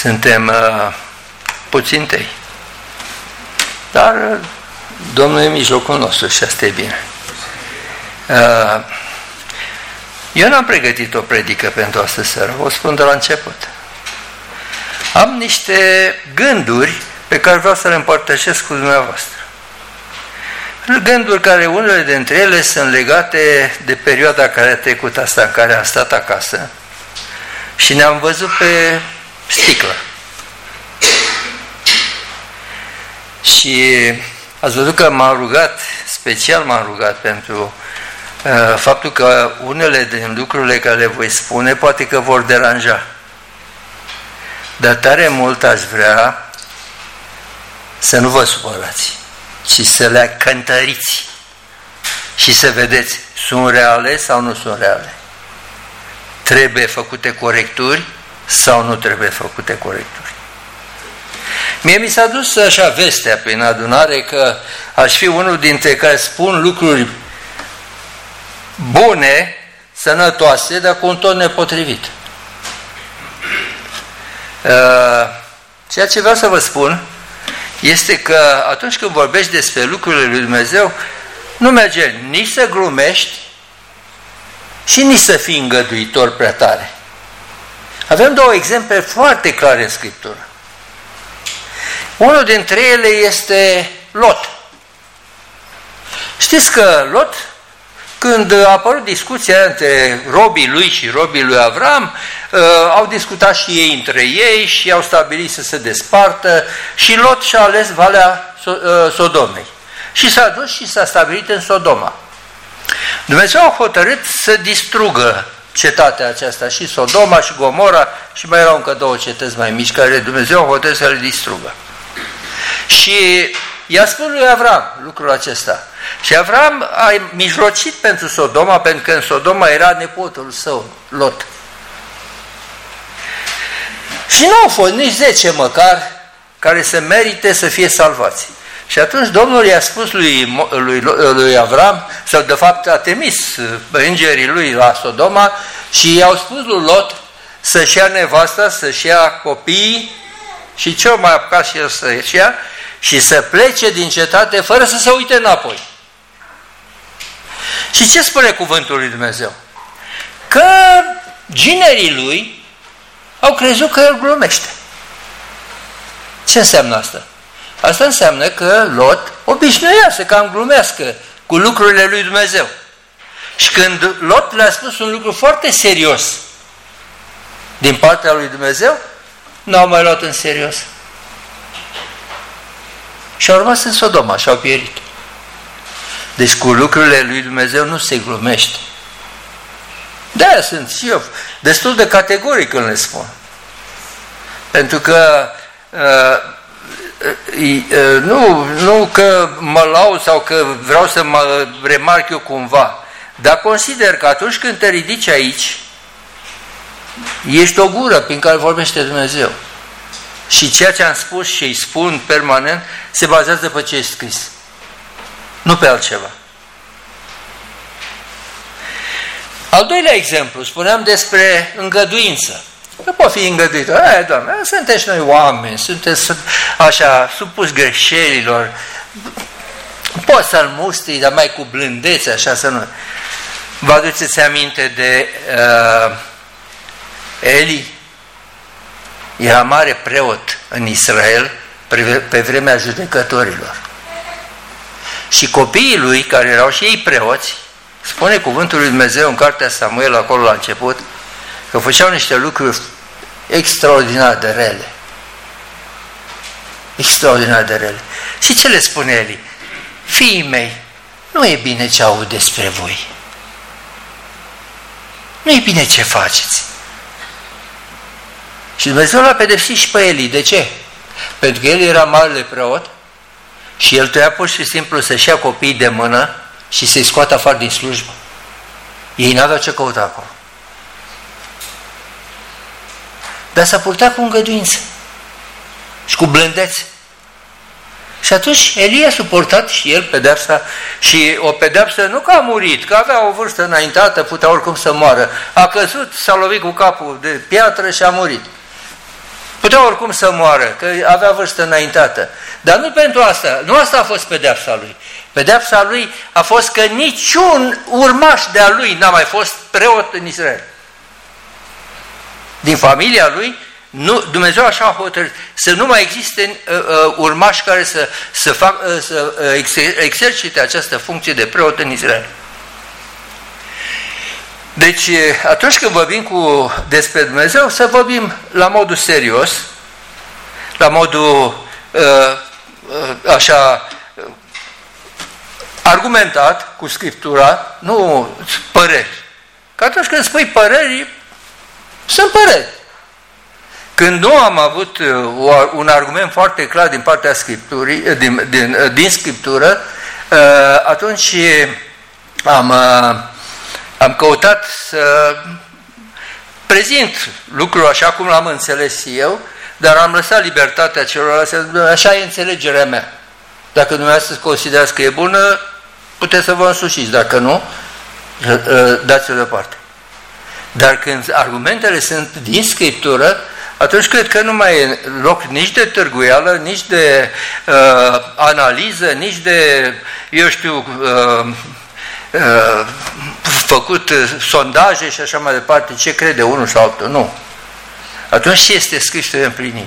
Suntem puțini tăi. Dar Domnul e în mijlocul nostru și asta e bine. Eu n-am pregătit o predică pentru astă seară, o spun de la început. Am niște gânduri pe care vreau să le împărtășesc cu dumneavoastră. Gânduri care, unele dintre ele, sunt legate de perioada care a trecut asta, în care am stat acasă și ne-am văzut pe sticlă. Și ați văzut că m-am rugat, special m-am rugat pentru faptul că unele din lucrurile care le voi spune poate că vor deranja. Dar tare mult aș vrea să nu vă supărați, ci să le cântăriți și să vedeți, sunt reale sau nu sunt reale. Trebuie făcute corecturi sau nu trebuie făcute corecturi. Mie mi s-a dus așa vestea prin adunare că aș fi unul dintre care spun lucruri bune, sănătoase, dar cu un ton nepotrivit. Ceea ce vreau să vă spun este că atunci când vorbești despre lucrurile lui Dumnezeu, nu merge nici să glumești și nici să fii îngăduitor prea tare. Avem două exemple foarte clare în Scriptură. Unul dintre ele este Lot. Știți că Lot, când a apărut discuția între robii lui și robii lui Avram, au discutat și ei între ei și au stabilit să se despartă și Lot și-a ales Valea Sodomei. Și s-a dus și s-a stabilit în Sodoma. Dumnezeu a hotărât să distrugă cetatea aceasta, și Sodoma și Gomora, și mai erau încă două cetăți mai mici care Dumnezeu a hotărât să le distrugă. Și i-a spus lui Avram lucrul acesta. Și Avram a mijlocit pentru Sodoma, pentru că în Sodoma era nepotul său, Lot. Și nu au fost nici 10 măcar care să merite să fie salvați. Și atunci Domnul i-a spus lui Avram, sau de fapt a trimis îngerii lui la Sodoma și i-au spus lui Lot să-și ia nevasta, să-și ia copiii și ce-o mai apucat și el să-și ia și să plece din cetate fără să se uite înapoi. Și ce spune cuvântul lui Dumnezeu? Că ginerii lui au crezut că el glumește. Ce înseamnă asta? Asta înseamnă că Lot obișnuia să cam glumească cu lucrurile lui Dumnezeu. Și când Lot le-a spus un lucru foarte serios din partea lui Dumnezeu, n-au mai luat în serios. Și au rămas în Sodoma și au pierit. Deci cu lucrurile lui Dumnezeu nu se glumește. De-aia sunt și eu destul de categoric când le spun. Pentru că nu că mă laud sau că vreau să mă remarc eu cumva, dar consider că atunci când te ridici aici, ești o gură prin care vorbește Dumnezeu. Și ceea ce am spus și îi spun permanent se bazează pe ce e scris. Nu pe altceva. Al doilea exemplu, spuneam despre îngăduință. Nu poate fi îngăduită. Doamne, sunteți noi oameni, sunteți așa, supus greșelilor. Poți să-l mustri, dar mai cu blândețe, așa să nu. Vă aduceți aminte de Eli? Era mare preot în Israel pe vremea judecătorilor. Și copiii lui, care erau și ei preoți, spune cuvântul lui Dumnezeu în cartea Samuel, acolo la început, că făceau niște lucruri extraordinar de rele. Extraordinar de rele. Și ce le spune Eli? Fiii mei, nu e bine ce aud despre voi. Nu e bine ce faceți. Și Dumnezeu l-a pedepsit și pe Eli. De ce? Pentru că el era marele preot și el trebuia pur și simplu să-și ia copiii de mână și să-i scoată afară din slujbă. Ei n-aveau ce căuta acolo. Dar s-a purtat cu îngăduință și cu blândețe. Și atunci Elie a suportat și el pedeapsa, și o pedeapsă nu că a murit, că avea o vârstă înaintată, putea oricum să moară. A căzut, s-a lovit cu capul de piatră și a murit. Putea oricum să moară, că avea vârstă înaintată. Dar nu pentru asta. Nu asta a fost pedeapsa lui. Pedeapsa lui a fost că niciun urmaș de-a lui n-a mai fost preot în Israel. Din familia lui, Dumnezeu așa a hotărât să nu mai existe urmași care să exercite această funcție de preot în Israel. Deci, atunci când vorbim despre Dumnezeu, să vorbim la modul serios, la modul așa argumentat cu Scriptura, nu păreri. Că atunci când spui păreri, sunt păreri. Când nu am avut un argument foarte clar din partea Scripturii, din Scriptură, atunci am căutat să prezint lucrul așa cum l-am înțeles eu, dar am lăsat libertatea celorlalți, așa e înțelegerea mea. Dacă dumneavoastră considerați că e bună, puteți să vă însușiți, dacă nu, dați-o deoparte. Dar când argumentele sunt din Scriptură, atunci cred că nu mai e loc nici de târguială, nici de analiză, nici de, eu știu, făcut sondaje și așa mai departe, ce crede unul sau altul. Nu. Atunci ce este scris și împlinit?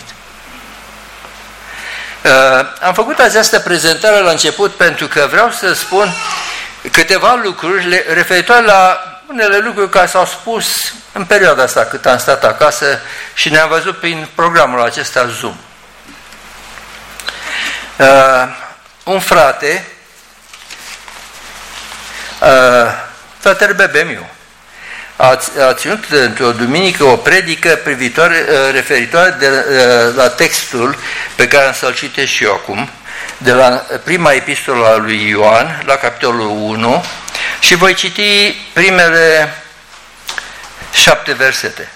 Am făcut această prezentare la început pentru că vreau să spun câteva lucruri referitoare la unele lucruri care s-au spus în perioada asta cât am stat acasă și ne-am văzut prin programul acesta Zoom. Un frate, fratele Bebemiu, a ținut într-o duminică o predică referitoare la textul pe care am să-l citesc și eu acum, de la prima epistolă a lui Ioan, la capitolul 1, și voi citi primele 7 versete.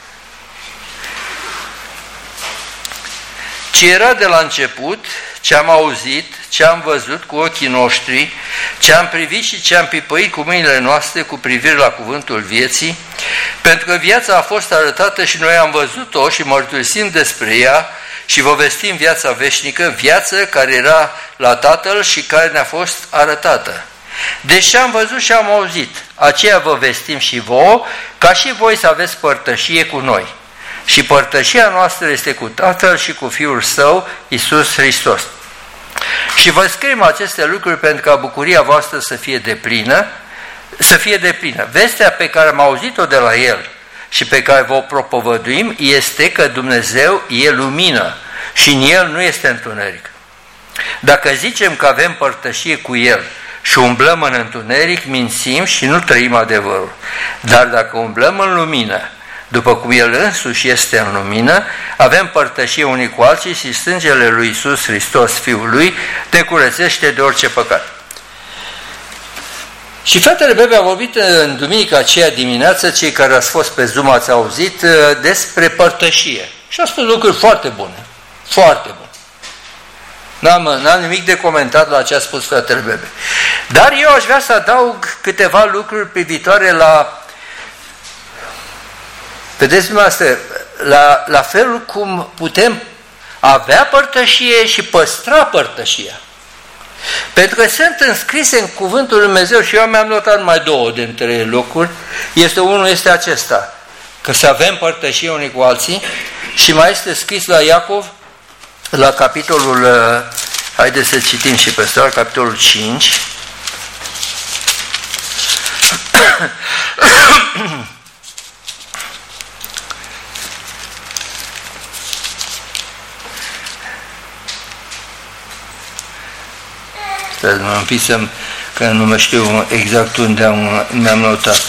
Ce era de la început, ce am auzit, ce am văzut cu ochii noștri, ce am privit și ce am pipăit cu mâinile noastre cu privire la cuvântul vieții, pentru că viața a fost arătată și noi am văzut-o și mărturisim despre ea și vă vestim viața veșnică, viață care era la Tatăl și care ne-a fost arătată. Deși am văzut și am auzit, aceea vă vestim și vouă, ca și voi să aveți părtășie cu noi. Și părtășia noastră este cu Tatăl și cu Fiul Său, Iisus Hristos. Și vă scriem aceste lucruri pentru ca bucuria voastră să fie deplină. Vestea pe care am auzit-o de la El și pe care vă propovăduim este că Dumnezeu e lumină și în El nu este întuneric. Dacă zicem că avem părtășie cu El și umblăm în întuneric, mințim și nu trăim adevărul. Dar dacă umblăm în lumină, după cum El însuși este în lumină, avem părtășie unii cu alții și sângele lui Iisus Hristos, Fiul Lui, te curățește de orice păcat. Și fratele Bebe a vorbit în duminica aceea dimineață, cei care ați fost pe Zoom ați auzit, despre părtășie. Și a spus lucruri foarte bune, foarte bune. N-am nimic de comentat la ce a spus fratele Bebe. Dar eu aș vrea să adaug câteva lucruri privitoare la, vedeți dumneavoastră, la felul cum putem avea părtășie și păstra părtășia. Pentru că sunt înscrise în cuvântul lui Dumnezeu și eu mi-am notat numai două dintre locuri. Unul este acesta, că să avem părtășie unii cu alții, și mai este scris la Iacov, la capitolul, haideți să citim și pe ăsta, capitolul 5. Mă împisem că nu mă știu exact unde mi-am notat.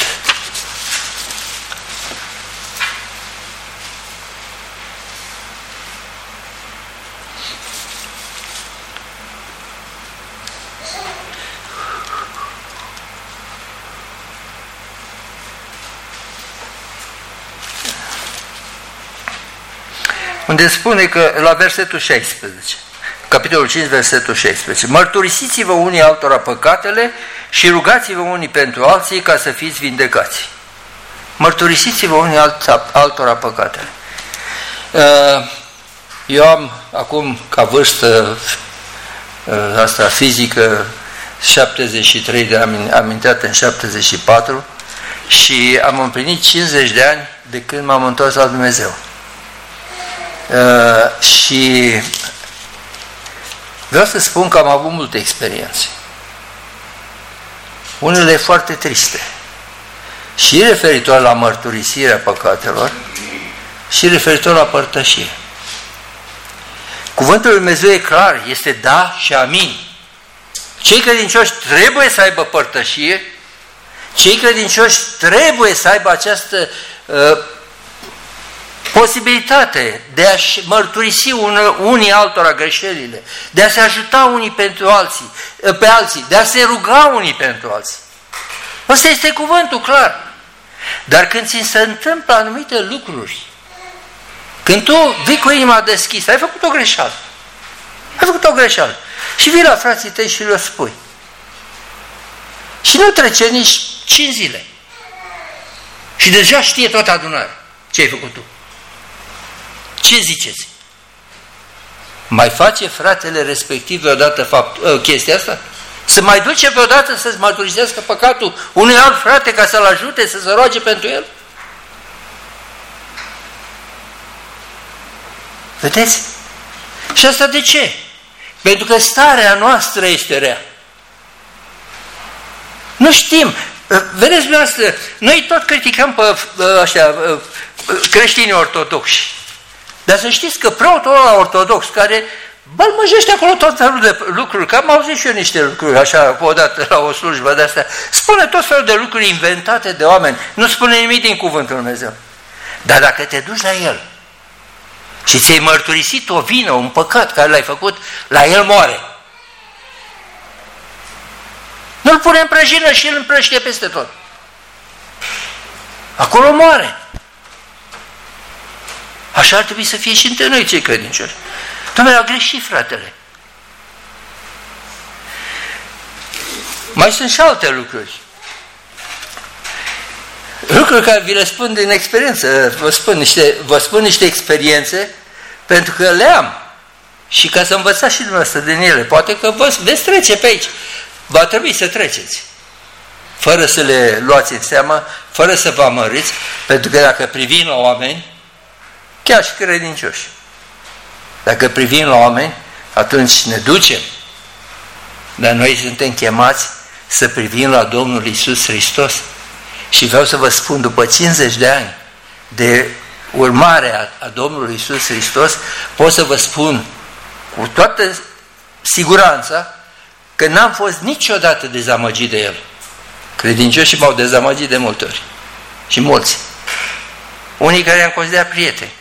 Unde spune că la versetul 16, capitolul 5, versetul 16, mărturisiți-vă unii altora păcatele și rugați-vă unii pentru alții ca să fiți vindecați. Mărturisiți-vă unii altora păcatele. Eu am acum, ca vârstă asta fizică, 73 de ani, am intrat în 74 și am împlinit 50 de ani de când m-am întors la Dumnezeu. Și vreau să spun că am avut multe experiențe. Unele foarte triste. Și referitor la mărturisirea păcatelor, și referitor la părtășie. Cuvântul lui Dumnezeu e clar, este da și amin. Cei credincioși trebuie să aibă părtășie, cei credincioși trebuie să aibă această posibilitate de a-și mărturisi unii altora greșelile, de a se ajuta unii pe alții, de a se ruga unii pentru alții. Ăsta este cuvântul clar. Dar când ți se întâmplă anumite lucruri, când tu vii cu inima deschisă, ai făcut o greșeală. Ai făcut o greșeală. Și vii la frații tăi și le-o spui. Și nu trece nici 5 zile. Și deja știe toată adunarea ce ai făcut tu. Ce ziceți? Mai face fratele respectiv odată chestia asta? Să mai duce vreodată să-ți mărturisească păcatul unui alt frate ca să-l ajute, să se roage pentru el? Vedeți? Și asta de ce? Pentru că starea noastră este rea. Nu știm. Vedeți dumneavoastră, noi tot criticăm pe creștinii ortodoxi. Dar să știți că preotul ăla ortodox care bălmăjește acolo tot felul de lucruri, că am auzit și eu niște lucruri așa odată la o slujbă de astea, spune tot felul de lucruri inventate de oameni, nu spune nimic din cuvântul Lui Dumnezeu. Dar dacă te duci la el și ți-ai mărturisit o vină, un păcat care l-ai făcut, la el moare. Nu-l pune în prăjină și el împrăștie peste tot. Acolo moare. Așa ar trebui să fie și între noi cei credincioși. Doamne, a greșit fratele. Mai sunt și alte lucruri. Lucruri care vi le spun din experiență. Vă spun niște experiențe pentru că le am. Și ca să învățați și dumneavoastră din ele. Poate că veți trece pe aici. Va trebui să treceți. Fără să le luați în seamă, fără să vă amăriți, pentru că dacă privim la oameni, chiar și credincioși, dacă privim la oameni, atunci ne ducem. Dar noi suntem chemați să privim la Domnul Iisus Hristos. Și vreau să vă spun, după 50 de ani de urmare a Domnului Iisus Hristos, pot să vă spun cu toată siguranța că n-am fost niciodată dezamăgit de El. Credincioșii m-au dezamăgit de multe ori. Și mulți. Unii care i-am considerat prieteni.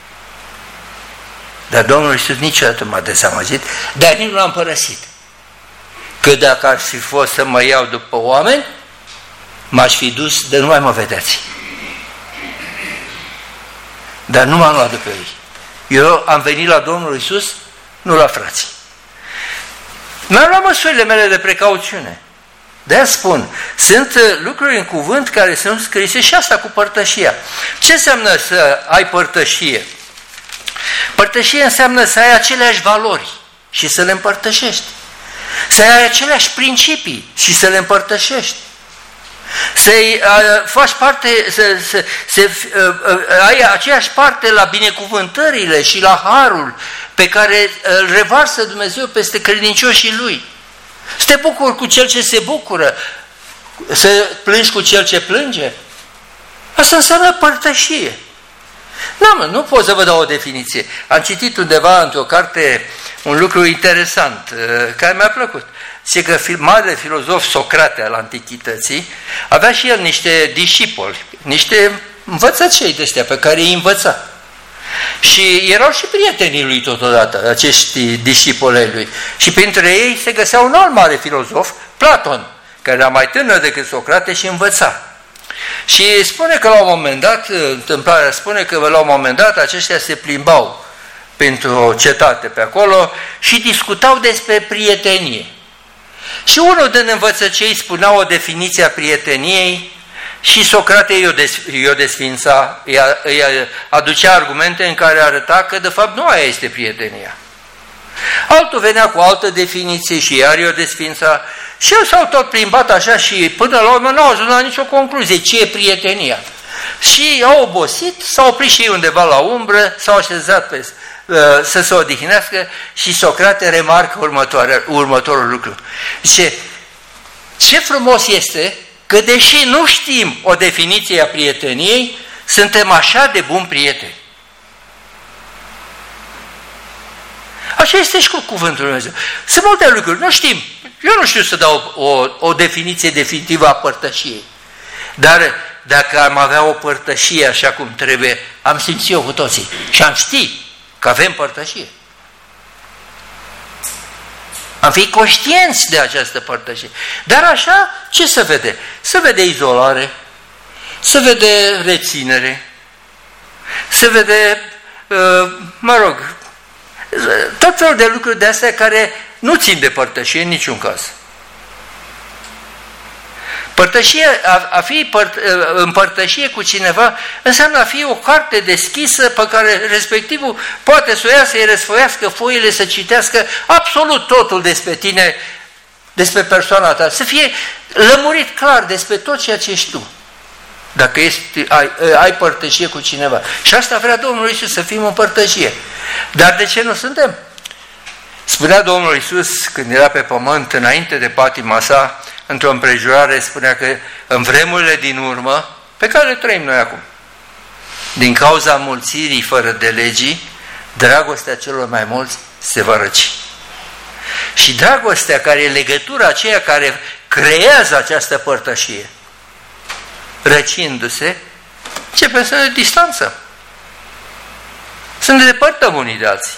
Dar Domnul Iisus niciodată m-a dezamăgit, dar nici nu l-am părăsit. Că dacă ar fi fost să mă iau după oameni, m-aș fi dus de nu mai mă vedeați. Dar nu m-am luat după ei. Eu am venit la Domnul Iisus, nu la frații. Mi-am luat măsurile mele de precauțiune. De-aia spun, sunt lucruri în cuvânt care sunt scrise și asta cu părtășia. Ce înseamnă să ai părtășie? Părtășie înseamnă să ai aceleași valori și să le împărtășești. Să ai aceleași principii și să le împărtășești. Să faci parte, să ai aceeași parte la binecuvântările și la harul pe care îl revarsă Dumnezeu peste credincioșii Lui. Să te bucuri cu cel ce se bucură, să plângi cu cel ce plânge. Asta înseamnă părtășie. Nu pot să vă dau o definiție. Am citit undeva într-o carte un lucru interesant, care mi-a plăcut. Zice că marele filozof Socrate al antichității avea și el niște discipoli, niște învățăcei de ăștia pe care îi învăța. Și erau și prietenii lui totodată, acești discipoli ai lui. Și printre ei se găsea un alt mare filozof, Platon, care era mai tânăr decât Socrate și învăța. Și spune că la un moment dat, întâmplarea spune că la un moment dat aceștia se plimbau printr-o cetate pe acolo și discutau despre prietenie. Și unul din învățăcei spunea o definiție a prieteniei Și Socrate i-o desfința, îi aducea argumente în care arăta că de fapt nu aia este prietenia. Altul venea cu altă definiție și iar i-o desfința și el s-au tot plimbat așa și până la urmă n-au ajuns la nicio concluzie ce e prietenia. Și au obosit, s-au oprit și ei undeva la umbră, s-au așezat să se odihnească și Socrate remarcă următorul lucru. Zice, ce frumos este că deși nu știm o definiție a prieteniei, suntem așa de buni prieteni. Așa este și cu cuvântul Lui Dumnezeu. Sunt multe lucruri, nu știm. Eu nu știu să dau o definiție definitivă a părtășiei. Dar dacă am avea o părtășie așa cum trebuie, am simțit-o cu toții și am ști că avem părtășie. Am fi conștienți de această părtășie. Dar așa, ce se vede? Se vede izolare, se vede reținere, se vede, tot felul de lucruri de astea care nu țin de părtășie în niciun caz. Părtășie, a fi în părtășie cu cineva înseamnă a fi o carte deschisă pe care respectivul poate să o ia, să-i răsfoiască foile, să citească absolut totul despre tine, despre persoana ta, să fie lămurit clar despre tot ceea ce ești tu, dacă ai părtășie cu cineva. Și asta vrea Domnul Iisus, să fim în părtășie. Dar de ce nu suntem? Spunea Domnul Iisus când era pe pământ, înainte de patima sa, într-o împrejurare, spunea că în vremurile din urmă, pe care le trăim noi acum, din cauza mulțirii fără de legii, dragostea celor mai mulți se va răci. Și dragostea, care e legătura aceea care creează această părtășie, răcindu-se, începe să ne distanțăm. Să ne depărtăm unii de alții.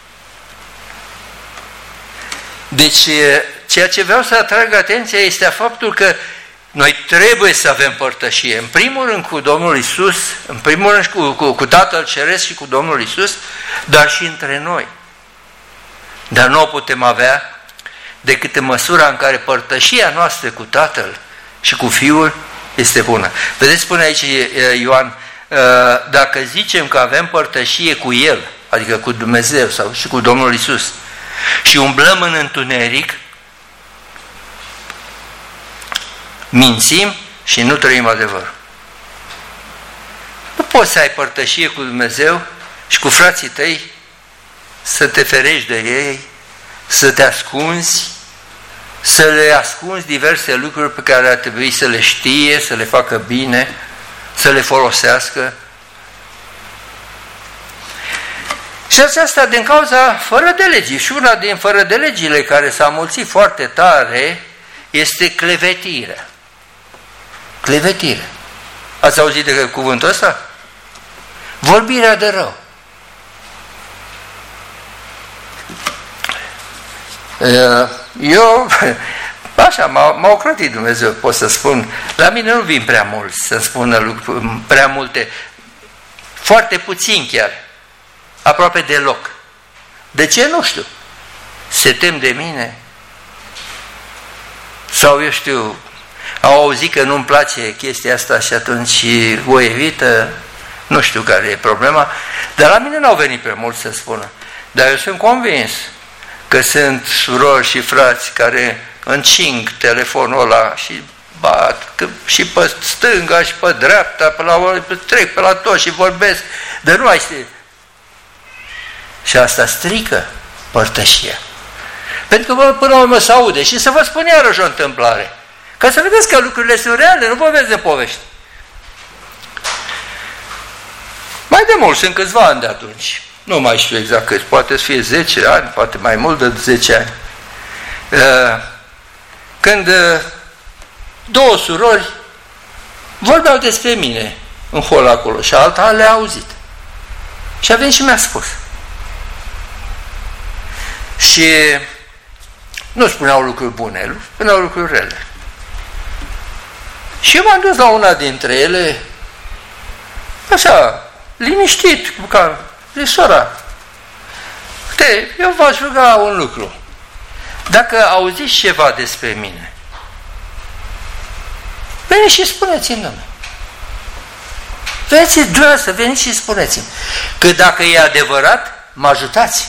Deci, ceea ce vreau să atrag atenția este faptul că noi trebuie să avem părtășie. În primul rând cu Domnul Iisus, în primul rând cu Tatăl Ceresc și cu Domnul Iisus, dar și între noi. Dar nu o putem avea decât în măsura în care părtășia noastră cu Tatăl și cu Fiul este bună. Vedeți, spune aici Ioan, dacă zicem că avem părtășie cu El, adică cu Dumnezeu sau și cu Domnul Iisus, și umblăm în întuneric, mințim și nu trăim adevărul. Nu poți să ai părtășie cu Dumnezeu și cu frații tăi, să te ferești de ei, să te ascunzi, să le ascunzi diverse lucruri pe care ar trebui să le știe, să le facă bine, să le folosească. Și aceasta din cauza fără de legii. Și una din fără de legile care s-a mulțit foarte tare este clevetirea. Clevetire. Ați auzit de cuvântul ăsta? Vorbirea de rău. Eu, așa, m-a ocrotit Dumnezeu, pot să spun, la mine nu vin prea mulți să-mi spună lucruri, prea multe, foarte puțin chiar, aproape deloc. De ce? Nu știu. Se tem de mine? Sau eu știu, au auzit că nu-mi place chestia asta și atunci o evită, nu știu care e problema, dar la mine n-au venit prea mulți să spună. Dar eu sunt convins că sunt surori și frați care încing telefonul ăla și bat și pe stânga și pe dreapta, pe la trec pe la tot și vorbesc, dar nu ai ști. Și asta strică părtășia. Pentru că până la urmă se aude și să vă spun iarăși o întâmplare. Ca să vedeți că lucrurile sunt reale, nu vă vezi de povești. Mai de mult, sunt câțiva ani de atunci. Nu mai știu exact cât, poate să fie 10 ani, poate mai mult de 10 ani. Când două surori vorbeau despre mine în hol acolo și alta le-a auzit. Și a venit și mi-a spus. Și nu spuneau lucruri bune, spuneau lucruri rele. Și eu m-am dus la una dintre ele, așa, liniștit, ca sora. Uite, eu v-aș ruga un lucru. Dacă auziți ceva despre mine, veniți și spuneți-mi, Doamne. Dumneavoastră, veniți și spuneți-mi că dacă e adevărat, mă ajutați.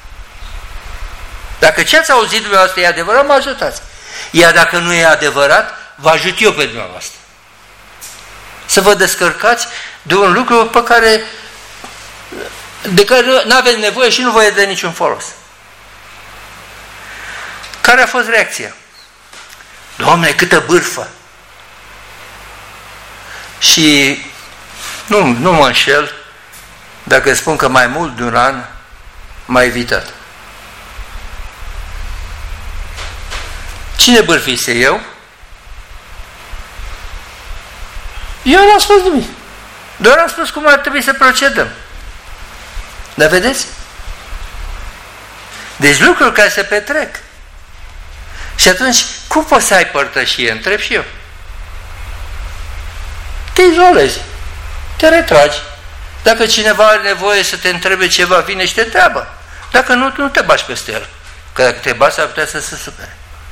Dacă ce ați auzit dumneavoastră e adevărat, mă ajutați. Iar dacă nu e adevărat, vă ajut eu pe dumneavoastră. Să vă descărcați de un lucru de care nu aveți nevoie și nu vă e de niciun folos. Care a fost reacția? Doamne, câtă bârfă! Și nu mă înșel dacă spun că mai mult de un an m-a evitat. Cine bârfise? Eu? Eu n-am spus nimic. Doar am spus cum ar trebui să procedăm. Dar vedeți? Deci lucruri care se petrec. Și atunci, cum poți să ai părtășie? Întreb și eu. Te izolezi. Te retragi. Dacă cineva are nevoie să te întrebe ceva, vine și te întreabă. Dacă nu te bași peste el. Că dacă te bași, ar putea să se supere.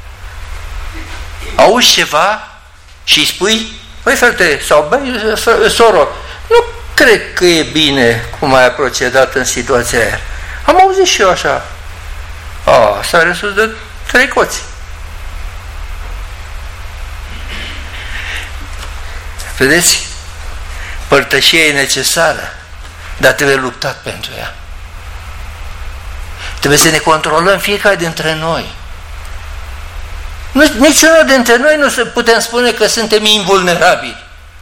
Auzi ceva și îi spui, băi frate, sau băi soro, nu cred că e bine cum ai procedat în situația aia. Am auzit și eu așa. S-a resus de 3 coți. Vedeți? Părtășia e necesară, dar trebuie luptat pentru ea. Trebuie să ne controlăm fiecare dintre noi. Niciunul dintre noi nu putem spune că suntem invulnerabili.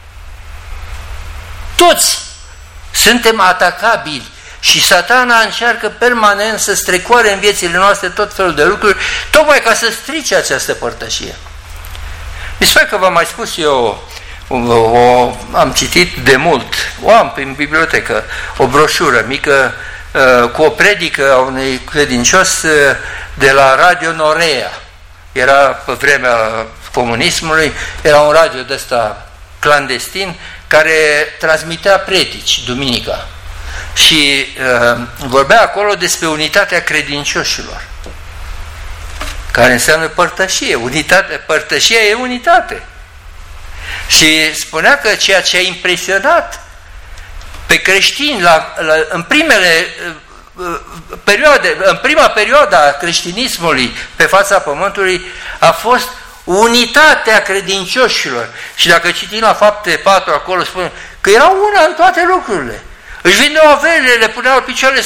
Toți suntem atacabili și Satana încearcă permanent să strecoare în viețile noastre tot felul de lucruri, tocmai ca să strice această părtășie. Mi se pare că v-am mai spus eu, am citit de mult, o am prin bibliotecă, o broșură mică cu o predică a unui credincios de la Radio Norea. Era pe vremea comunismului, era un radio de ăsta clandestin care transmitea predici duminica și vorbea acolo despre unitatea credincioșilor, care înseamnă părtășie. Părtășia e unitate. Și spunea că ceea ce a impresionat pe creștini în prima perioadă a creștinismului pe fața pământului a fost unitatea credincioșilor. Și dacă citim la Fapte 4 acolo spune că era una în toate lucrurile. Își vindeau averile, le puneau picioarele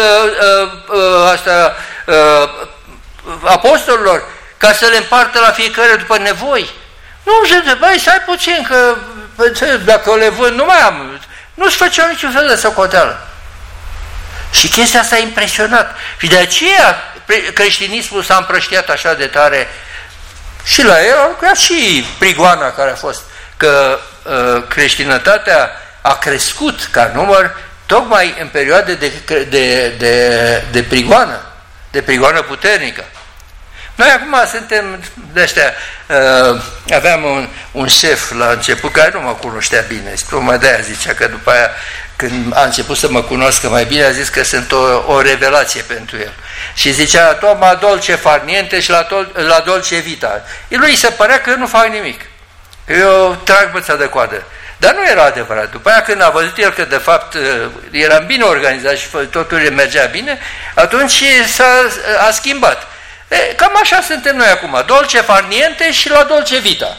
apostolilor ca să le împartă la fiecare după nevoi. Nu, zice, băi, stai puțin, că dacă le vând, nu mai am. Nu-ți făceau niciun fel de socoteală. Și chestia asta a impresionat. Și de aceea creștinismul s-a împrăștiat așa de tare. Și la el a lucrat și prigoana care a fost. Că creștinătatea a crescut ca număr tocmai în perioade de prigoană. De prigoană puternică. Noi acum suntem de ăștia, aveam un șef la început care nu mă cunoștea bine, mai de-aia zicea că după aia când a început să mă cunoască mai bine, a zis că sunt o revelație pentru el. Și zicea, toma dolce far niente și la dolce vita. Lui se părea că eu nu fac nimic, că eu trag băța de coadă. Dar nu era adevărat. După aia când a văzut el că de fapt eram bine organizat și totul mergea bine, atunci a schimbat. Cam așa suntem noi acum, dolce far niente și la dolce vita.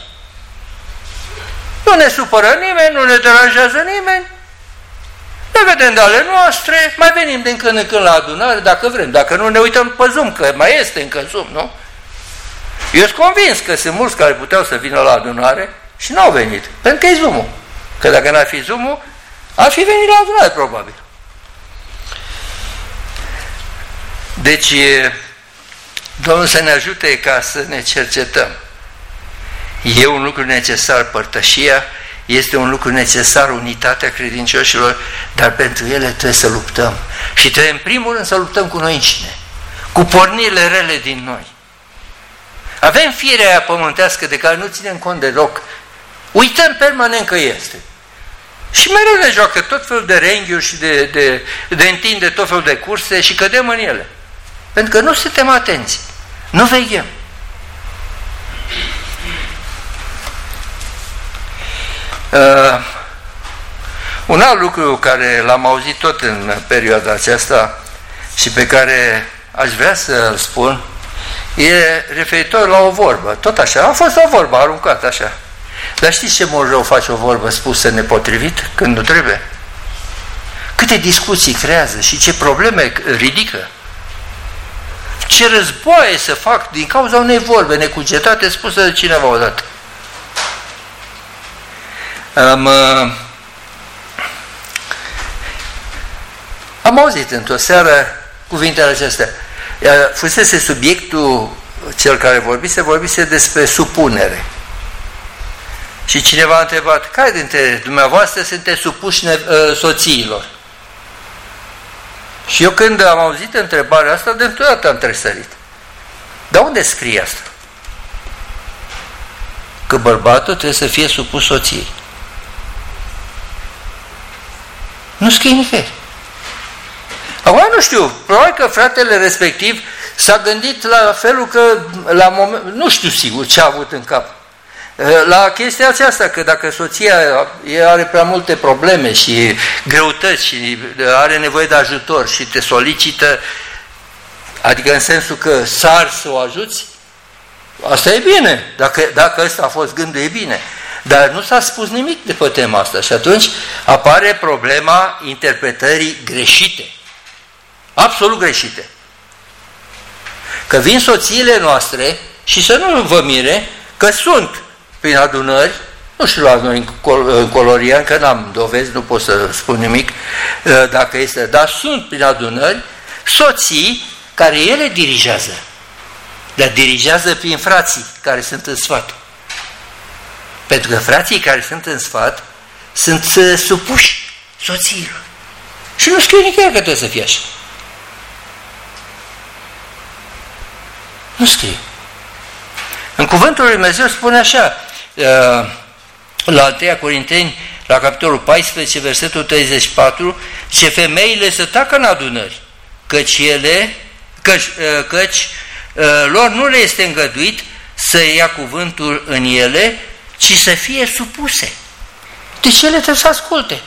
Nu ne supără nimeni, nu ne deranjează nimeni, ne vedem de ale noastre, mai venim din când în când la adunare, dacă vrem, dacă nu ne uităm pe Zoom, că mai este încă Zoom, nu? Eu sunt convins că sunt mulți care puteau să vină la adunare și n-au venit, pentru că e Zoom-ul. Că dacă n-ar fi Zoom-ul, ar fi venit la adunare, probabil. Deci, Domnul să ne ajute ca să ne cercetăm. E un lucru necesar părtășia, este un lucru necesar unitatea credincioșilor, dar pentru ele trebuie să luptăm. Și trebuie în primul rând să luptăm cu noi înșine, cu pornirile rele din noi. Avem firea aia pământească de care nu ținem cont deloc. Uităm permanent că este. Și mereu ne joacă tot felul de renghiuri și de întinde tot felul de curse și cădem în ele. Pentru că nu suntem atenți, nu veghem. Un alt lucru care l-am auzit tot în perioada aceasta și pe care aș vrea să-l spun, e referitor la o vorbă. Tot așa, a fost o vorbă aruncată așa. Dar știți ce mult rău face o vorbă spusă nepotrivit când nu trebuie? Câte discuții creează și ce probleme ridică. Ce războaie să fac din cauza unei vorbe necugetate spusă de cineva odată. Am auzit într-o seară cuvintele acestea. Fusese subiectul, cel care vorbise despre supunere. Și cineva a întrebat, care dintre dumneavoastră sunteți supuși soțiilor? Și eu când am auzit întrebarea asta, de întotdeauna am tresărit. Dar unde scrie asta? Că bărbatul trebuie să fie supus soției. Nu scrie nicăieri. Acum nu știu, probabil că fratele respectiv s-a gândit la felul că, la moment, nu știu sigur ce a avut în cap, la chestia aceasta, că dacă soția are prea multe probleme și greutăți și are nevoie de ajutor și te solicită, adică în sensul că sar să o ajuți, asta e bine, dacă ăsta a fost gândul, e bine. Dar nu s-a spus nimic de pe tema asta și atunci apare problema interpretării greșite. Absolut greșite. Că vin soțiile noastre și să nu vă mire că sunt prin adunări, nu știu la noi în Colorian, că n-am dovezi, nu pot să spun nimic dacă este, dar sunt prin adunări soții care ele dirigează, dar dirigează prin frații care sunt în sfat. Pentru că frații care sunt în sfat sunt supuși soțiilor. Și nu scrie nicăieri că trebuie să fie așa. Nu scrie. În cuvântul lui Dumnezeu spune așa, la 1 Corinteni, la capitolul 14, versetul 34, ce femeile să tacă în adunări, căci lor nu le este îngăduit să ia cuvântul în ele, ci să fie supuse. Deci ele trebuie să asculte.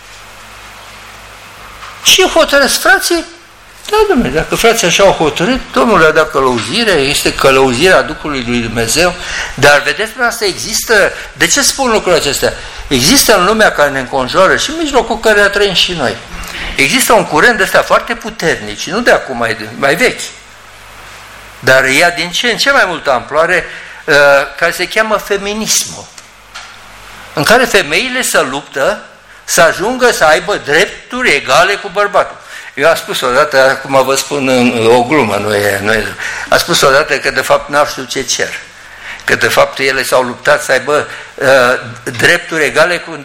Și hotărăsc frații? Da, Dom'le, dacă frații așa au hotărât, Domnul le-a dat călăuzire, este călăuzirea Duhului lui Dumnezeu, dar vedeți, asta există, de ce spun lucrurile acestea? Există în lumea care ne înconjoară și în mijlocul căreia trăim și noi. Există un curent de ăsta foarte puternic și nu de acum, mai vechi, dar ia din ce în ce mai multă amploare, care se cheamă feminismul, în care femeile se luptă să ajungă să aibă drepturi egale cu bărbatul. Eu am spus odată, acum vă spun o glumă, nu e. Am spus odată că de fapt n-ar știu ce cer. Că de fapt ele s-au luptat să aibă drepturi egale cu...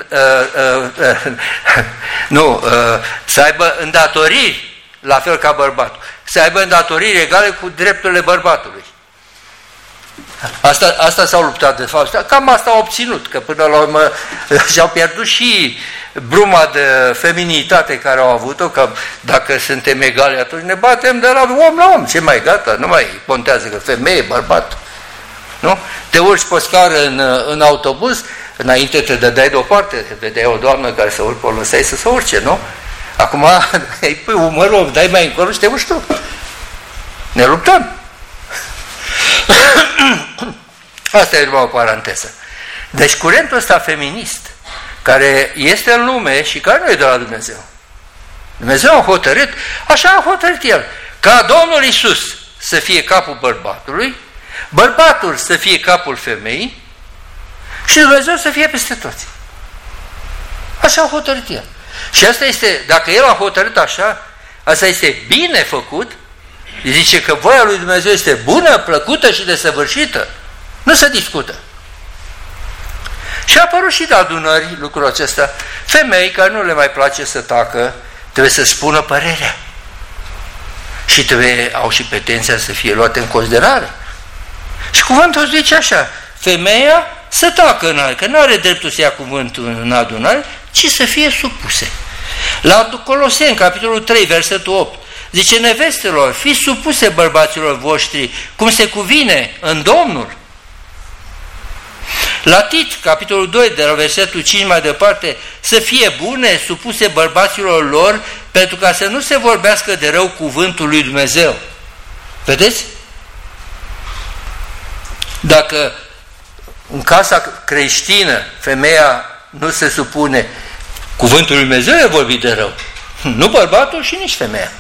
să aibă îndatoriri la fel ca bărbatul. Să aibă îndatoriri egale cu drepturile bărbatului. Asta s-au luptat de fapt. Cam asta au obținut, că până la urmă și-au pierdut și bruma de feminitate care au avut-o, că dacă suntem egali atunci ne batem de la om la om. Ce mai gata? Nu mai contează că femeie, bărbat. Nu? Te urci pe scară în autobuz, înainte te dădeai deoparte, vedeai o doamnă care se urcă, o lăsai să se urce, nu? Acum îi pui umărul, dai mai încolo și te urci tu. Ne luptăm. Asta e numai o paranteză. Deci curentul ăsta feminist, care este în lume și care nu e de la Dumnezeu. Dumnezeu a hotărât, așa a hotărât El, ca Domnul Iisus să fie capul bărbatului, bărbatul să fie capul femeii și Dumnezeu să fie peste toți. Așa a hotărât El. Și asta este, dacă El a hotărât așa, asta este bine făcut, zice că voia lui Dumnezeu este bună, plăcută și desăvârșită. Nu se discută. Și a apărut și de adunări lucrul acesta. Femei care nu le mai place să tacă, trebuie să spună părerea. Și au și pretenția să fie luate în considerare. Și cuvântul zice așa, femeia să tacă, că nu are dreptul să ia cuvântul în adunare, ci să fie supuse. La Coloseni, capitolul 3, versetul 8, zice, nevestelor, fiți supuse bărbaților voștri, cum se cuvine în Domnul. La Tit, capitolul 2, de la versetul 5 mai departe, să fie bune, supuse bărbaților lor, pentru ca să nu se vorbească de rău cuvântul lui Dumnezeu. Vedeți? Dacă în casa creștină femeia nu se supune, cuvântul lui Dumnezeu e vorbit de rău. Nu bărbatul și nici femeia.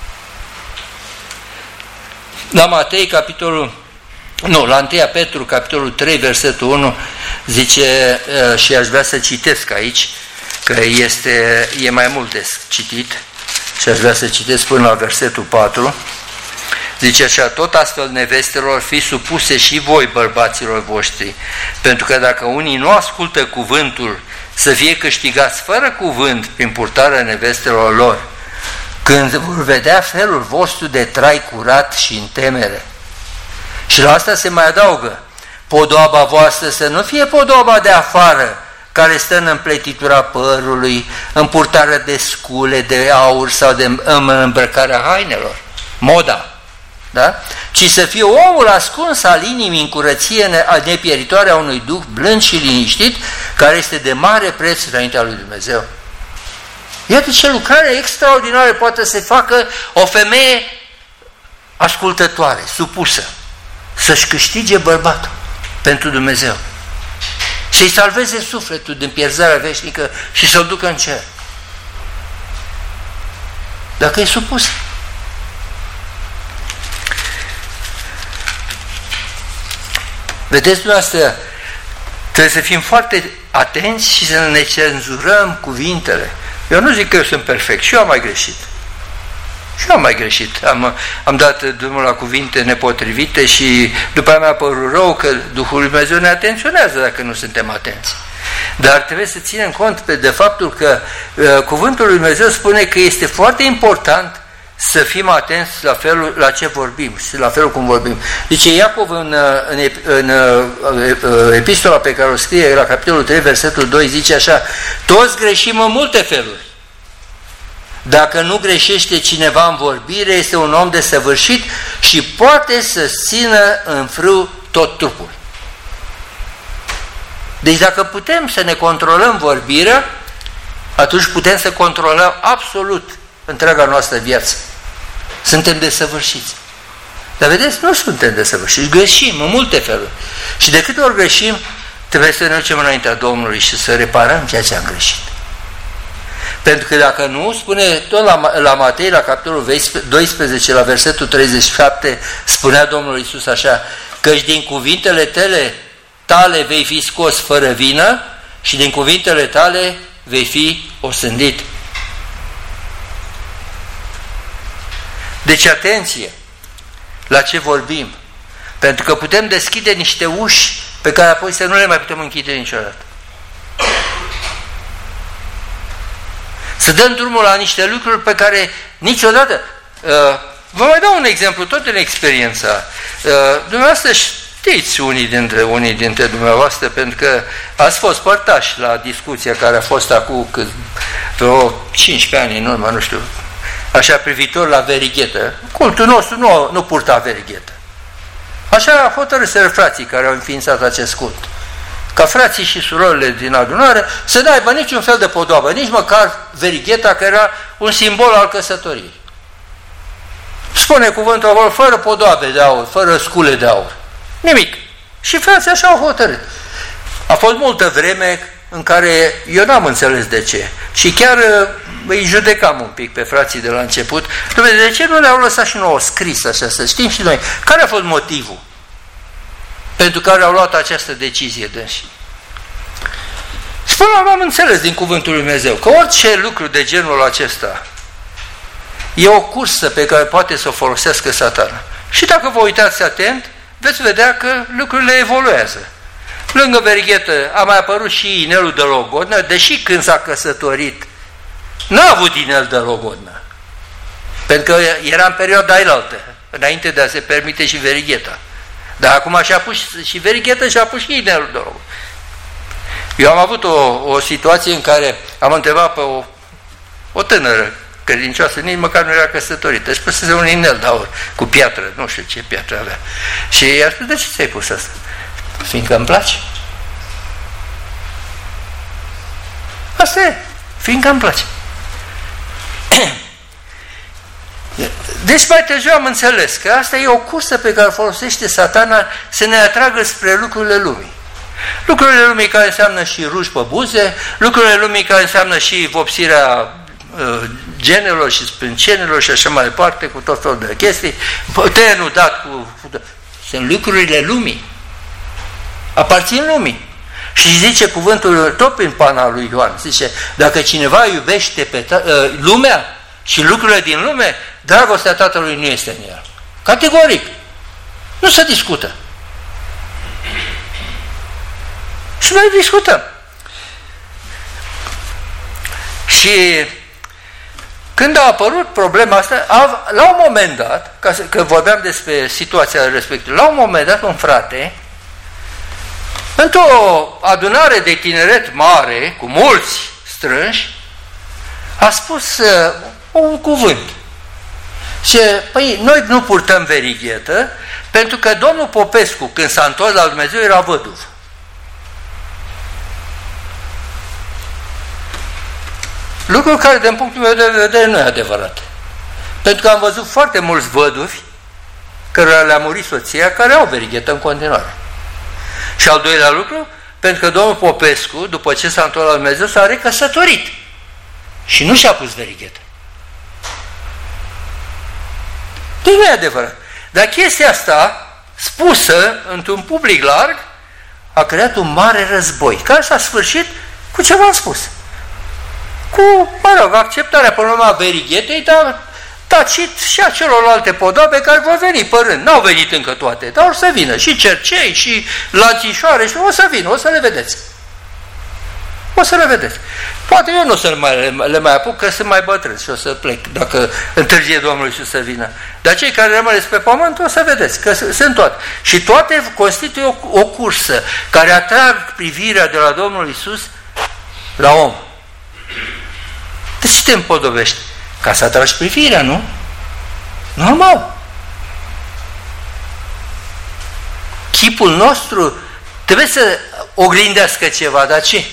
La Matei, la 1 Petru, capitolul 3, versetul 1, zice, și aș vrea să citesc aici, că e mai mult de citit, și aș vrea să citesc până la versetul 4, zice așa: tot astfel nevestelor fi supuse și voi bărbaților voștri, pentru că dacă unii nu ascultă cuvântul, să fie câștigați fără cuvânt prin purtarea nevestelor lor, când vor vedea felul vostru de trai curat și în temere. Și la asta se mai adaugă: podoaba voastră să nu fie podoaba de afară, care stă în împletitura părului, în purtarea de scule, de aur sau în îmbrăcarea hainelor, moda, da? Ci să fie omul ascuns al inimii în curăție nepieritoare a unui duh blând și liniștit, care este de mare preț înaintea lui Dumnezeu. Iată ce lucrare extraordinară poate să facă o femeie ascultătoare, supusă, să-și câștige bărbatul pentru Dumnezeu, să-i salveze sufletul din pierzarea veșnică și să-l ducă în cer. Dacă e supusă. Vedeți dumneavoastră, trebuie să fim foarte atenți și să ne cenzurăm cuvintele. Eu nu zic că eu sunt perfect, și eu am mai greșit. Și eu am mai greșit. Am dat drumul la cuvinte nepotrivite și după aia mi-a părut rău că Duhul lui Dumnezeu ne atenționează dacă nu suntem atenți. Dar trebuie să ținem cont de faptul că cuvântul lui Dumnezeu spune că este foarte important să fim atenți la ce vorbim și la felul cum vorbim. Deci Iacov în epistola pe care o scrie la capitolul 3, versetul 2, zice așa: toți greșim în multe feluri. Dacă nu greșește cineva în vorbire, este un om desăvârșit și poate să țină în frâu tot trupul. Deci dacă putem să ne controlăm vorbirea, atunci putem să controlăm absolut întreaga noastră viață. Suntem desăvârșiți. Dar vedeți, nu suntem desăvârșiți, greșim în multe feluri. Și de câte ori greșim, trebuie să ne ducem înaintea Domnului și să reparăm ceea ce am greșit. Pentru că dacă nu, spune tot la Matei, la capitolul 12, la versetul 37, spunea Domnul Iisus așa: căci din cuvintele tale vei fi scos fără vină și din cuvintele tale vei fi osândit. Deci atenție la ce vorbim, pentru că putem deschide niște uși pe care apoi să nu le mai putem închide niciodată. Să dăm drumul la niște lucruri pe care niciodată... Vă mai dau un exemplu, tot în experiența. Dumneavoastră știți unii dintre dumneavoastră, pentru că ați fost părtași la discuția care a fost acum vreo 15 ani în urmă, nu știu, așa, privitor la verighetă. Cultul nostru nu purta verighetă. Așa a hotărâseră frații care au înființat acest cult. Ca frații și surorile din adunare să n-aibă niciun fel de podoabă, nici măcar verigheta, care era un simbol al căsătoriei. Spune cuvântul acolo, fără podoabe de aur, fără scule de aur. Nimic. Și frații așa au hotărât. A fost multă vreme în care eu n-am înțeles de ce. Și chiar îi judecam un pic pe frații de la început. Dumnezeu, de ce nu le-au lăsat și nouă scris așa, să știm și noi? Care a fost motivul pentru care au luat această decizie dânsi? Și până am înțeles din cuvântul lui Dumnezeu că orice lucru de genul acesta e o cursă pe care poate să o folosească Satana. Și dacă vă uitați atent, veți vedea că lucrurile evoluează. Lângă verighetă a mai apărut și inelul de logodnă, deși când s-a căsătorit n-a avut inel de logodnă, pentru că era în perioada ailaltă, înainte de a se permite și verigheta. Dar acum și-a pus și verighetă și-a pus și inelul de logodnă. Eu am avut o situație în care am întrebat pe o tânără credincioasă, nici măcar nu era căsătorită, își pusese un inel de aur cu piatră, nu știu ce piatră avea. Și i-a spus: de ce ți-ai pus asta? Fiindcă îmi place. Asta e, fiindcă îmi place. Deci mai târziu am înțeles că asta e o cursă pe care o folosește Satana să ne atragă spre lucrurile lumii. Lucrurile lumii care înseamnă și ruși pe buze, lucrurile lumii care înseamnă și vopsirea genelor și sprâncenelor și așa mai departe, cu tot felul de chestii, terenul dat cu... Sunt lucrurile lumii. Aparțin lumii. Și zice cuvântul tot prin pana lui Ioan, zice, dacă cineva iubește pe lumea și lucrurile din lume, dragostea Tatălui nu este în el. Categoric. Nu se discută. Și noi discutăm. Și când a apărut problema asta, la un moment dat, că vorbeam despre situația respectivă, la un moment dat un frate, într-o adunare de tineret mare, cu mulți strânși, a spus un cuvânt. Și, păi, noi nu purtăm verighetă, pentru că domnul Popescu, când s-a întors la Dumnezeu, era văduv. Lucru care, din punctul meu de vedere, nu e adevărat. Pentru că am văzut foarte mulți văduvi cărora le-a murit soția, care au verighetă în continuare. Și al doilea lucru, pentru că domnul Popescu, după ce s-a întors la Dumnezeu, s-a recăsătorit și nu și-a pus verighetă. Deci nu e adevărat. Dar chestia asta, spusă într-un public larg, a creat un mare război, care s-a sfârșit cu ce v-am spus. Cu, mă rog, acceptarea până la urmă a verighetei, dar tacit și a celorlalte podoabe care vor veni pe rând. N-au venit încă toate, dar o să vină și cercei, și lanțișoare, și o să vină, o să le vedeți. O să le vedeți. Poate eu nu o să le mai apuc, că sunt mai bătrân și o să plec, dacă întârzie Domnul Iisus să vină. Dar cei care rămâneți pe pământ, o să vedeți, că sunt toate. Și toate constituie o cursă care atrag privirea de la Domnul Iisus la om. De ce te împodobești? Ca să atragi privirea, nu? Normal. Chipul nostru trebuie să oglindească ceva, dar ce?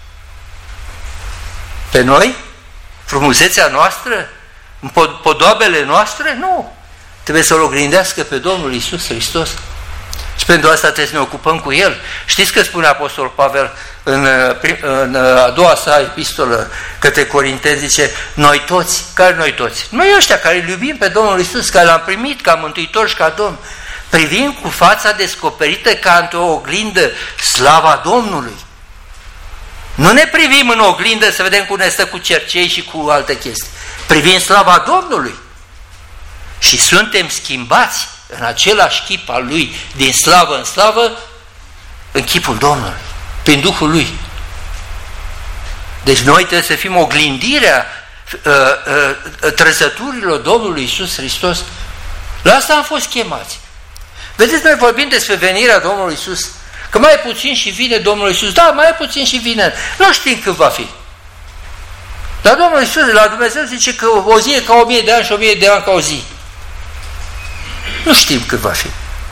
Pe noi? Frumusețea noastră? Podoabele noastre? Nu. Trebuie să-L oglindească pe Domnul Iisus Hristos. Și pentru asta trebuie să ne ocupăm cu El. Știți că spune Apostolul Pavel în a doua sa epistolă către Corinteni, zice, noi toți, care noi toți? Noi ăștia care îl iubim pe Domnul Iisus, care L-am primit ca Mântuitor și ca Domn, privim cu fața descoperită ca într-o oglindă slava Domnului. Nu ne privim în oglindă să vedem cum ne stă cu cercei și cu alte chestii. Privim slava Domnului. Și suntem schimbați în același chip al Lui, din slavă în slavă, în chipul Domnului, prin Duhul Lui. Deci noi trebuie să fim oglindirea trăsăturilor Domnului Iisus Hristos. La asta am fost chemați. Vedeți, noi vorbim despre venirea Domnului Iisus, că mai puțin și vine Domnul Iisus. Da, mai puțin și vine. Nu știm cât va fi. Dar Domnul Iisus, la Dumnezeu, zice că o zi e ca 1000 de ani și 1000 de ani ca o zi. Nu știm cât va fi.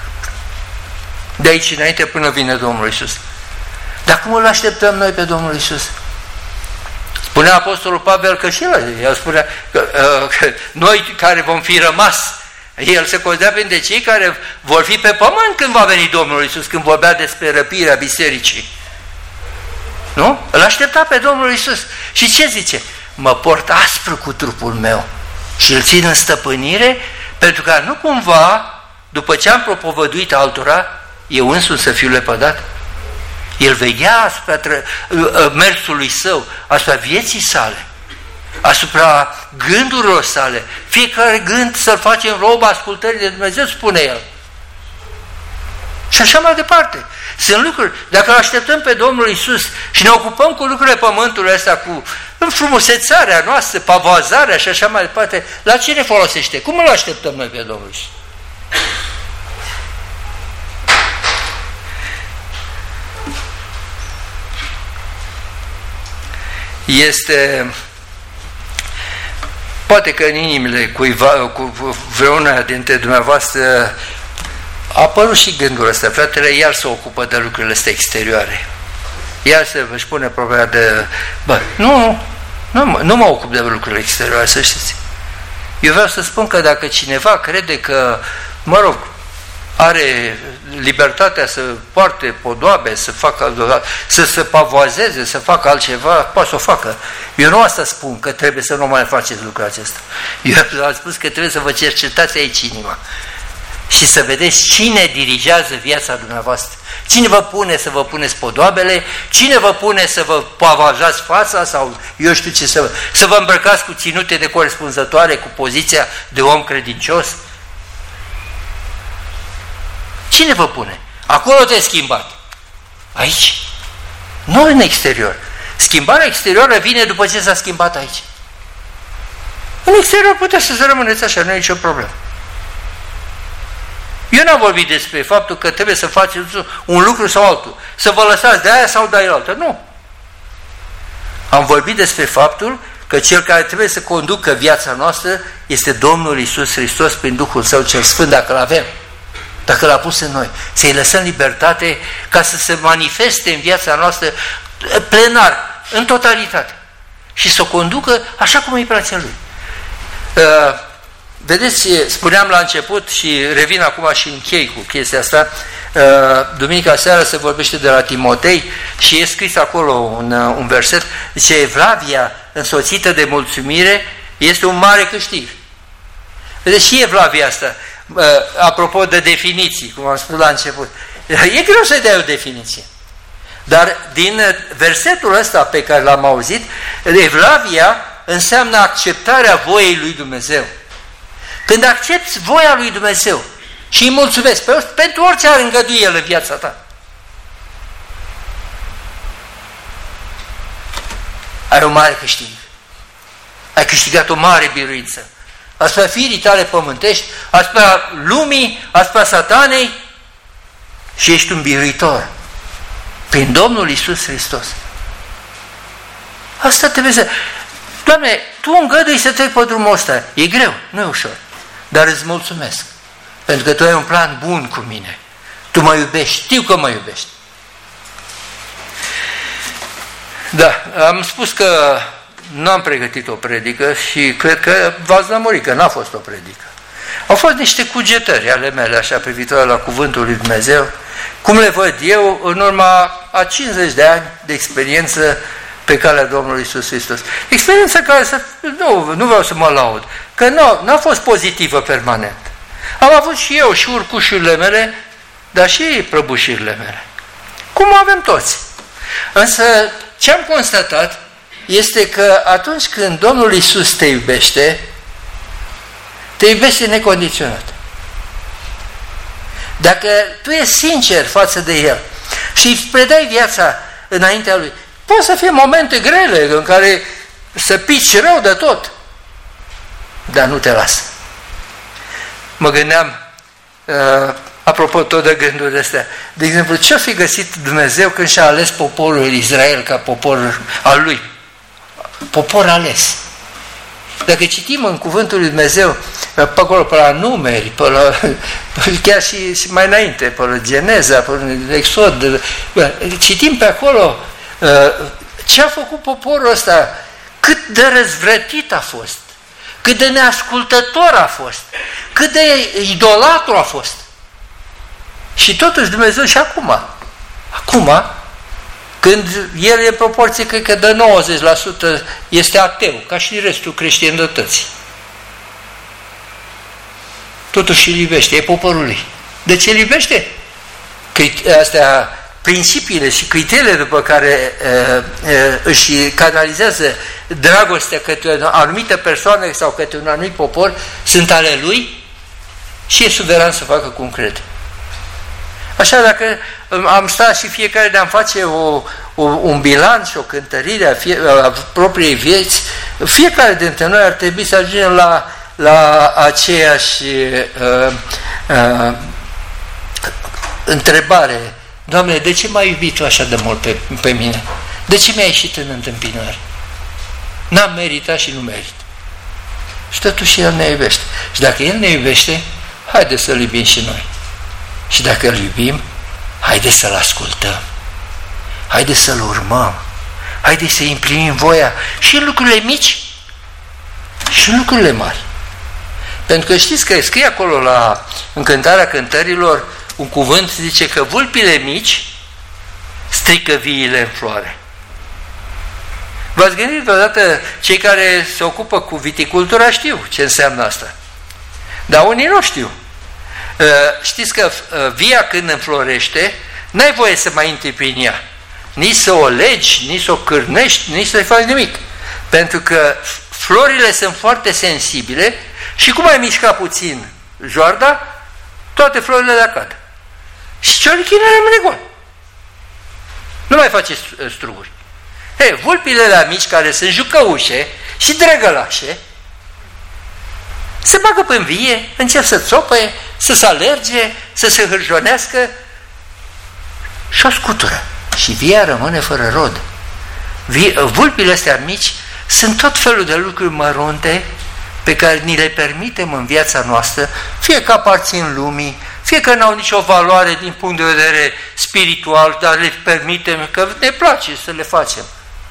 De aici înainte până vine Domnul Iisus. Dar cum îl așteptăm noi pe Domnul Iisus? Spunea Apostolul Pavel că și el spunea că noi care vom fi rămas, el se considera printre cei care vor fi pe pământ când va veni Domnul Iisus, când vorbea despre răpirea bisericii. Nu? Îl aștepta pe Domnul Iisus. Și ce zice? Mă port aspru cu trupul meu și îl țin în stăpânire, pentru că nu cumva, după ce am propovăduit altora, eu însumi să fiu lepădat. El veghea asupra mersului său, asupra vieții sale, asupra gândurilor sale. Fiecare gând să-l face în roba ascultării de Dumnezeu, spune el. Și așa mai departe. Sunt lucruri, dacă așteptăm pe Domnul Iisus și ne ocupăm cu lucrurile pământului ăsta, cu înfrumusețarea noastră, pavoazarea și așa mai departe, la ce ne folosește? Cum îl așteptăm noi pe Domnul Iisus? Este, poate că în inimile cu vreuna dintre dumneavoastră a apărut și gândul ăsta, fratele iar se ocupă de lucrurile astea exterioare. Iar își pune problema de... Bă, nu mă ocup de lucrurile exterioare, să știți. Eu vreau să spun că dacă cineva crede că, mă rog, are libertatea să poarte podoabe, să se pavoazeze, să facă altceva, poate să o facă. Eu nu asta spun, că trebuie să nu mai faceți lucrul acesta. Eu am spus că trebuie să vă cercetați aici inima și să vedeți cine dirigează viața dumneavoastră. Cine vă pune să vă puneți podoabele, cine vă pune să vă pavajați fața sau eu știu ce, să vă îmbrăcați cu ținute de corespunzătoare cu poziția de om credincios. Cine vă pune? Acolo te-ai schimbat. Aici. Nu în exterior. Schimbarea exterioară vine după ce s-a schimbat aici. În exterior puteți să rămâneți așa, nu e nicio problemă. Eu n-am vorbit despre faptul că trebuie să faceți un lucru sau altul, să vă lăsați de aia sau de aia altă. Nu. Am vorbit despre faptul că cel care trebuie să conducă viața noastră este Domnul Iisus Hristos prin Duhul Său cel Sfânt, dacă îl avem, dacă l-a pus în noi. Să-i lăsăm libertate ca să se manifeste în viața noastră plenar, în totalitate. Și să o conducă așa cum îi place lui. Vedeți, spuneam la început și revin acum și închei cu chestia asta, duminica seara se vorbește de la Timotei și e scris acolo un verset, zice, Evlavia însoțită de mulțumire este un mare câștig. Vedeți, și Evlavia asta, apropo de definiții, cum am spus la început, e greu să-i dai o definiție. Dar din versetul ăsta pe care l-am auzit, Evlavia înseamnă acceptarea voiei lui Dumnezeu. Când accepti voia lui Dumnezeu și îi mulțumesc pentru orice ar îngădui El în viața ta, ai un mare câștig. Ai câștigat o mare biruință. Asupra firii tale pământești, asupra lumii, asupra satanei și ești un biruitor prin Domnul Iisus Hristos. Asta trebuie să... Doamne, Tu îngădui să trec pe drumul ăsta. E greu, nu e ușor. Dar îți mulțumesc, pentru că Tu ai un plan bun cu mine. Tu mă iubești, știu că mă iubești. Da, am spus că nu am pregătit o predică și cred că v-ați lămurit că n-a fost o predică. Au fost niște cugetări ale mele, așa, privitoare la Cuvântul lui Dumnezeu, cum le văd eu în urma a 50 de ani de experiență pe calea Domnului Iisus Hristos. Experiența care, nu vreau să mă laud, că n-a fost pozitivă permanent. Am avut și eu și urcușurile mele, dar și prăbușirile mele. Cum avem toți. Însă, ce am constatat este că atunci când Domnul Iisus te iubește necondiționat. Dacă tu ești sincer față de El și îți predai viața înaintea Lui, pot să fie momente grele în care să pici rău de tot, dar nu te lasă. Mă gândeam, apropo tot de gândurile astea, de exemplu, ce-a fi găsit Dumnezeu când și-a ales poporul Israel ca popor al Lui? Popor ales. Dacă citim în Cuvântul lui Dumnezeu, pe acolo, pe la Numeri, chiar și mai înainte, pe la Geneza, pe la Exod, citim pe acolo ce a făcut poporul ăsta, cât de răzvrătit a fost, cât de neascultător a fost, cât de idolatru a fost. Și totuși Dumnezeu și acum, când el e în proporție, cred că de 90% este ateu, ca și restul creștinătății. Totuși îl iubește, e poporul lui. De ce îl iubește? Că astea principiile și criteriile după care își canalizează dragostea către o anumită persoană sau către un anumit popor sunt ale lui și e suveran să facă cum crede. Așa, dacă am stat și fiecare ne-am face un bilanț și o cântărire a propriei vieți, fiecare dintre noi ar trebui să ajungem la aceeași întrebare. Doamne, de ce m-ai iubit Tu așa de mult pe mine? De ce mi-ai ieșit în întâmpinare? N-am meritat și nu merit. Și totuși El ne iubește. Și dacă El ne iubește, haideți să-L iubim și noi. Și dacă Îl iubim, haideți să-L ascultăm. haideți să-L urmăm, haideți să împlinim voia și în lucrurile mici și în lucrurile mari. Pentru că știți că scrie acolo în Cântarea Cântărilor un cuvânt, zice că vulpile mici strică viile în floare. V-ați gândit vreodată, cei care se ocupă cu viticultura știu ce înseamnă asta. Dar unii nu știu. Știți că via când înflorește, n-ai voie să mai intri prin ea. Nici să o legi, nici să o cârnești, nici să-i faci nimic. Pentru că florile sunt foarte sensibile și cum ai mișcat puțin joarda, toate florile le cad. Și ciorichinul rămâne gol. Nu mai face struguri. Vulpile la mici, care sunt jucăușe și drăgălașe, se bagă pe vie, încep să țopăie, să se alerge, să se hârjonească și o scutură. Și via rămâne fără rod. Vulpile astea mici sunt tot felul de lucruri mărunte pe care ni le permitem în viața noastră, fie că aparțin lumii, fie că n-au nicio valoare din punct de vedere spiritual, dar le permitem, că ne place să le facem.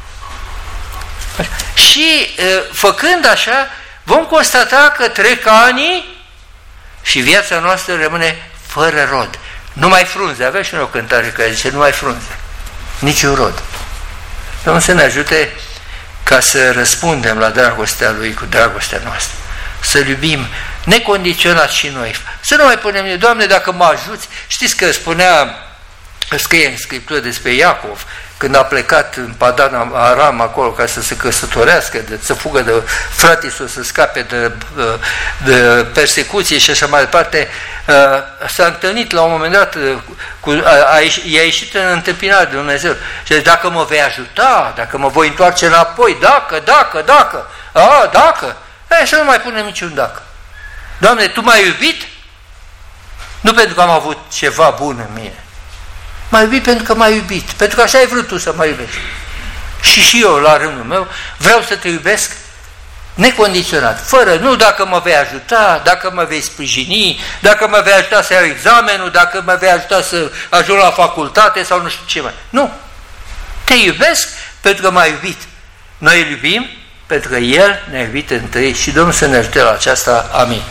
Și făcând așa, vom constata că trec ani și viața noastră rămâne fără rod. Numai frunze. Avea și noi o cântare care zice numai frunze. Niciun rod. Domnul să ne ajute ca să răspundem la dragostea Lui cu dragostea noastră. Să-L iubim necondiționat și noi. Să nu mai punem, Doamne, dacă mă ajuți. Știți că scrie în Scriptură despre Iacov, când a plecat în Padan Aram acolo ca să se căsătorească, să fugă de frații săi, să scape de persecuție și așa mai departe, s-a întâlnit la un moment dat, i-a ieșit în întâmpinare de Dumnezeu. Și zice, dacă mă vei ajuta, dacă mă voi întoarce înapoi, dacă, să nu mai punem niciun dacă. Doamne, Tu m-ai iubit? Nu pentru că am avut ceva bun în mine. M-ai iubit pentru că m-ai iubit, pentru că așa ai vrut Tu să mă iubești. Și eu, la rândul meu, vreau să Te iubesc necondiționat, fără, nu dacă mă vei ajuta, dacă mă vei sprijini, dacă mă vei ajuta să iau examenul, dacă mă vei ajuta să ajung la facultate sau nu știu ce mai. Nu. Te iubesc pentru că m-ai iubit. Noi îl iubim pentru că El ne-a iubit întâi și Domnul să ne ajute la aceasta. Amin.